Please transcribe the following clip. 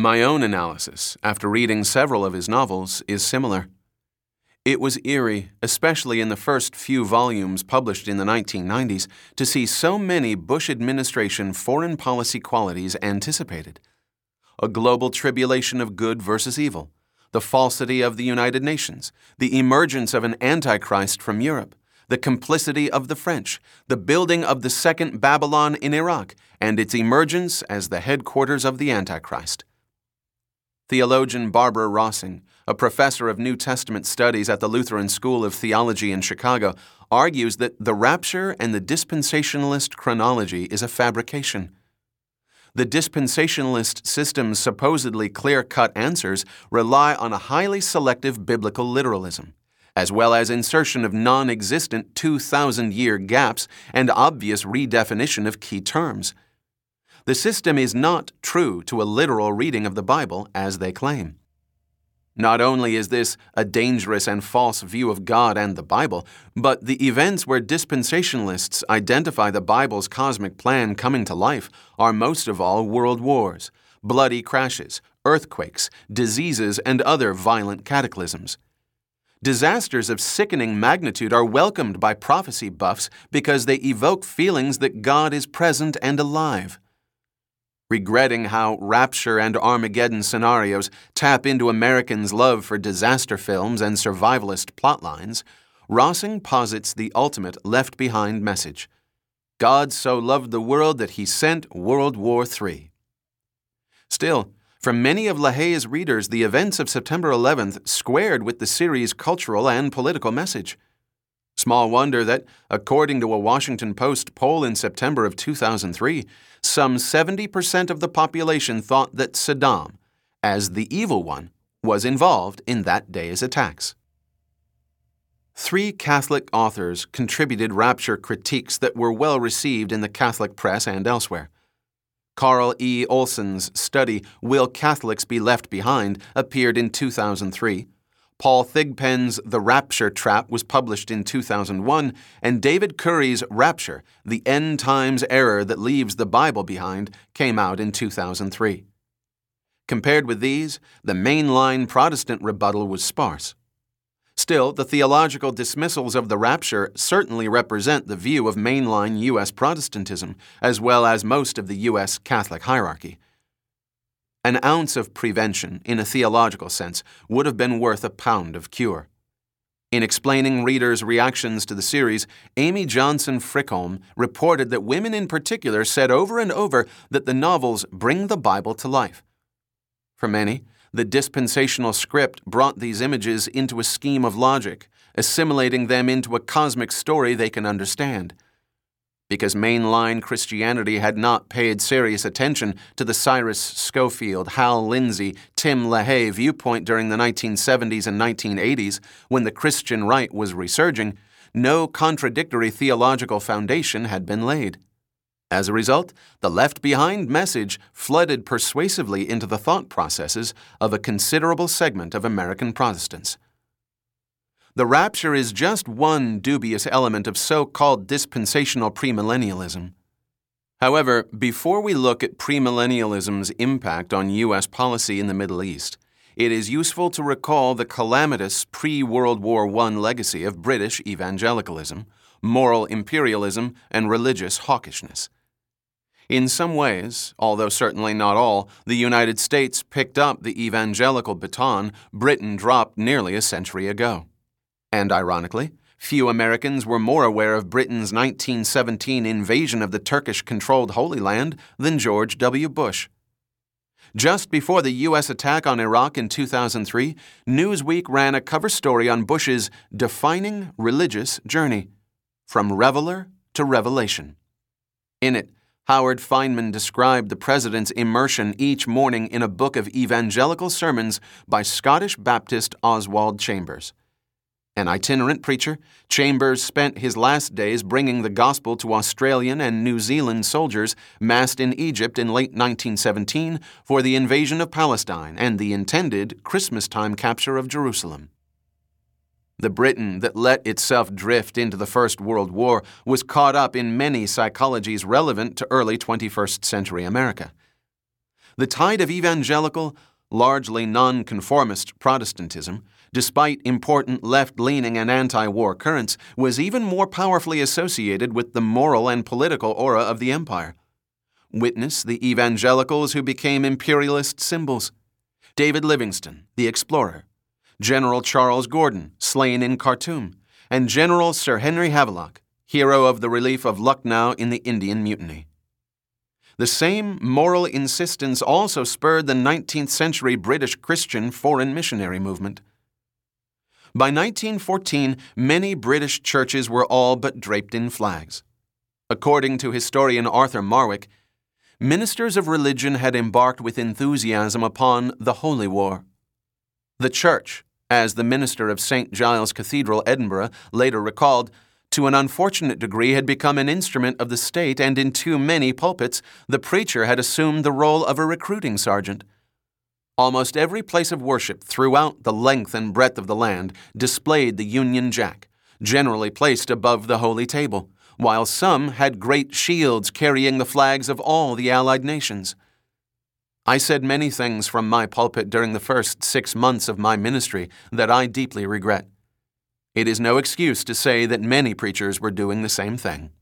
My own analysis, after reading several of his novels, is similar. It was eerie, especially in the first few volumes published in the 1990s, to see so many Bush administration foreign policy qualities anticipated. A global tribulation of good versus evil, the falsity of the United Nations, the emergence of an Antichrist from Europe, the complicity of the French, the building of the Second Babylon in Iraq, and its emergence as the headquarters of the Antichrist. Theologian Barbara Rossing, a professor of New Testament studies at the Lutheran School of Theology in Chicago, argues that the rapture and the dispensationalist chronology is a fabrication. The dispensationalist system's supposedly clear-cut answers rely on a highly selective biblical literalism, as well as insertion of non-existent 2,000-year gaps and obvious redefinition of key terms. The system is not true to a literal reading of the Bible, as they claim. Not only is this a dangerous and false view of God and the Bible, but the events where dispensationalists identify the Bible's cosmic plan coming to life are most of all world wars, bloody crashes, earthquakes, diseases, and other violent cataclysms. Disasters of sickening magnitude are welcomed by prophecy buffs because they evoke feelings that God is present and alive. Regretting how Rapture and Armageddon scenarios tap into Americans' love for disaster films and survivalist plotlines, Rossing posits the ultimate Left Behind message. God so loved the world that he sent World War III. Still, for many of LaHaye's readers, the events of September 11th squared with the series' cultural and political message. Small wonder that, according to a Washington Post poll in September of 2003, some 70% of the population thought that Saddam, as the evil one, was involved in that day's attacks. 3 Catholic authors contributed rapture critiques that were well received in the Catholic press and elsewhere. Carl E. Olson's study, Will Catholics Be Left Behind?, appeared in 2003. Paul Thigpen's The Rapture Trap was published in 2001, and David Curry's Rapture, The End Times Error That Leaves the Bible Behind, came out in 2003. Compared with these, the mainline Protestant rebuttal was sparse. Still, the theological dismissals of the rapture certainly represent the view of mainline U.S. Protestantism, as well as most of the U.S. Catholic hierarchy. An ounce of prevention, in a theological sense, would have been worth a pound of cure. In explaining readers' reactions to the series, Amy Johnson Frickholm reported that women in particular said over and over that the novels bring the Bible to life. For many, the dispensational script brought these images into a scheme of logic, assimilating them into a cosmic story they can understand. Because mainline Christianity had not paid serious attention to the Cyrus Scofield, Hal Lindsey, Tim LaHaye viewpoint during the 1970s and 1980s, when the Christian right was resurging, no contradictory theological foundation had been laid. As a result, the Left Behind message flooded persuasively into the thought processes of a considerable segment of American Protestants. The rapture is just one dubious element of so-called dispensational premillennialism. However, before we look at premillennialism's impact on U.S. policy in the Middle East, it is useful to recall the calamitous pre-World War I legacy of British evangelicalism, moral imperialism, and religious hawkishness. In some ways, although certainly not all, the United States picked up the evangelical baton Britain dropped nearly a century ago. And ironically, few Americans were more aware of Britain's 1917 invasion of the Turkish-controlled Holy Land than George W. Bush. Just before the U.S. attack on Iraq in 2003, Newsweek ran a cover story on Bush's defining religious journey, from reveler to revelation. In it, Howard Feynman described the president's immersion each morning in a book of evangelical sermons by Scottish Baptist Oswald Chambers. An itinerant preacher, Chambers spent his last days bringing the gospel to Australian and New Zealand soldiers massed in Egypt in late 1917 for the invasion of Palestine and the intended Christmas-time capture of Jerusalem. The Britain that let itself drift into the First World War was caught up in many psychologies relevant to early 21st century America. The tide of evangelical, largely nonconformist Protestantism, despite important left-leaning and anti-war currents, was even more powerfully associated with the moral and political aura of the empire. Witness the evangelicals who became imperialist symbols: David Livingstone, the explorer; General Charles Gordon, slain in Khartoum; and General Sir Henry Havelock, hero of the relief of Lucknow in the Indian Mutiny. The same moral insistence also spurred the 19th century British Christian foreign missionary movement. By 1914, many British churches were all but draped in flags. According to historian Arthur Marwick, ministers of religion had embarked with enthusiasm upon the Holy War. The Church, as the minister of St. Giles Cathedral, Edinburgh, later recalled, to an unfortunate degree had become an instrument of the state, and in too many pulpits the preacher had assumed the role of a recruiting sergeant. Almost every place of worship throughout the length and breadth of the land displayed the Union Jack, generally placed above the Holy Table, while some had great shields carrying the flags of all the Allied nations. I said many things from my pulpit during the first 6 months of my ministry that I deeply regret. It is no excuse to say that many preachers were doing the same thing.